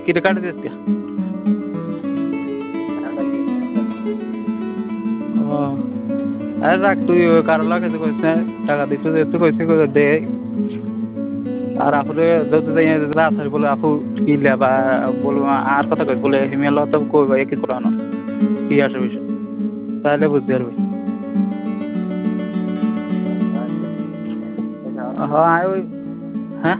কিটা কাটে দিস কে ও আরে রাখ তুই কারো লাগে তো কইস না টাকা দিতে যেতে কইছে দে আর আপুরে যদি যাই রাত বলে আপু কিলা বা বলবো আর কথা কই বলে হিমেল তো কইবা একই কোরআন কি আসে বিষয় তাহলে বুঝতে পারবে হ্যাঁ ওই হ্যাঁ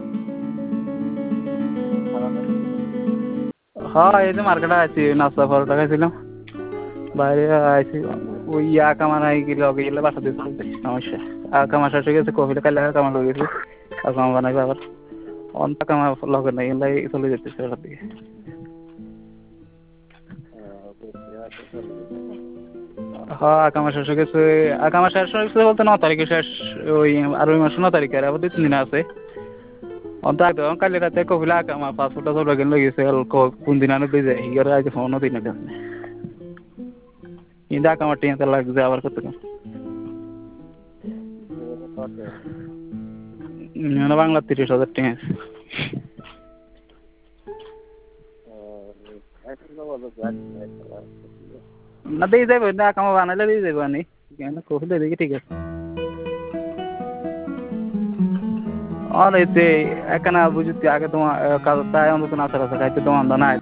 হ্যাঁ এই যে মার্কেটে আছি নাস্তা পরোটা খাইছিলাম বাইরে আইছি ওই কামার গেলে লগে গেলে বাসা দিয়ে চলতে সমস্যা কামার শেষ হয়ে গেছে কফিটা খাইলে কামার লগে গেছি কামা বানাইবে আবার অন্ত কামার লগে নাই এলাই চলে যেতেছে ওটার দিকে হ্যাঁ কামা শেষ হয়ে গেছে কামা শেষ হয়ে গেছে বলতে 9 তারিখে শেষ ওই আর ওই মাস 9 তারিখে আবার 2-3 দিন আছে অন্ত একদম কালি রাতে কফিলা কামা পাসপোর্টটা সব লাগে লই গেছে কোন দিন আনে দিয়ে যায় হিগারে আজ ফোনও দিন না কিন্তু কামার টিয়াতে লাগছে আবার কত বাংলা 30,000 টাকা না দিয়ে যাবো না কামা বানাইলে দিয়ে যাবো আনি কফিলে দেখি ঠিক আছে আর এই যে একখানা বুঝতে আগে তোমার তাই অন্তত না খাইতে তোমার না